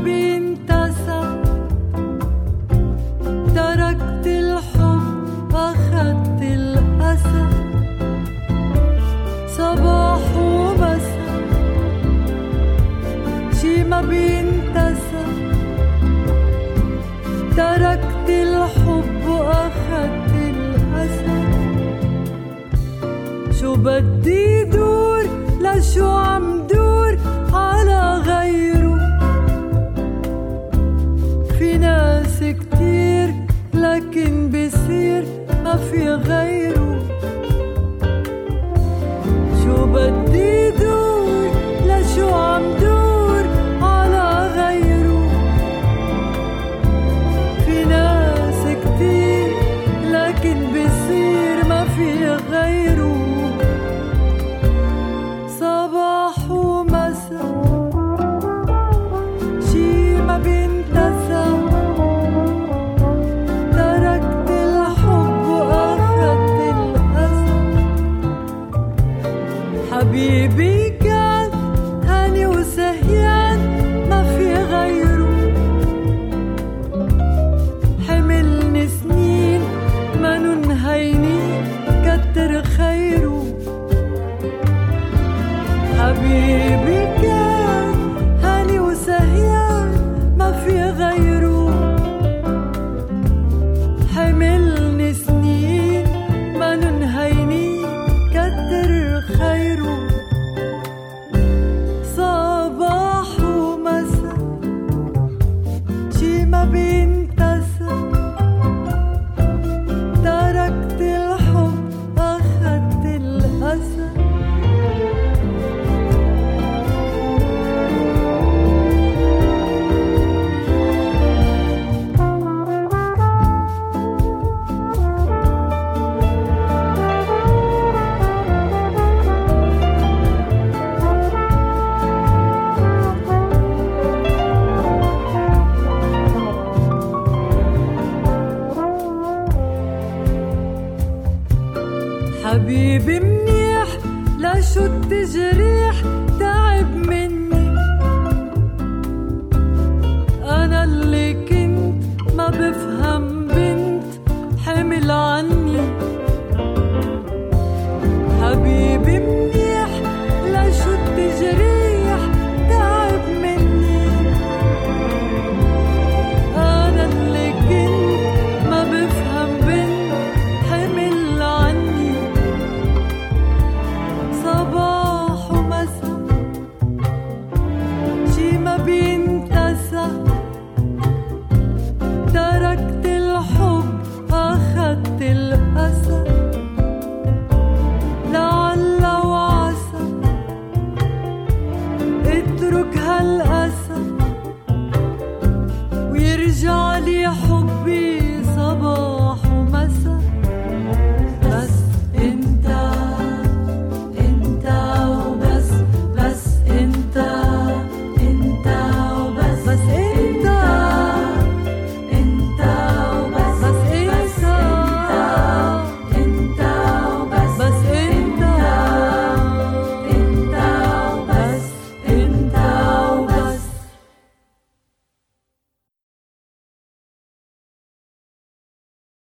بينتسى، تركت الحب أخدت الأسى، صباح ومساء شي ما بينتسى، تركت الحب وأخدت الأسى. شو بدي دور لشو عم دور على غيره، في ناس كتير لكن بصير ما في غيره. شو بدي دور لشو عم دور على غيره، في ناس كتير لكن بصير ما في غيره. صباح ومساء شي ما بينتسى، تركت الحب وأخدت الأسى. حبيبي كان هاني وسهيان ما في غيره، حملني سنين ما ننهيني كتر خيره. حبيبي كان هاني وسهيان ما في غيره، حملني سنين ما ننهيني كتر خيره. صباح ومساء شي ما بينتسى، تركت الحب أخدت الأسى. حبيبي منيح لشو التجريح تعب مني، أنا اللي كنت ما بفهم بنت حمل عني. حبيبي منيح لشو التجريح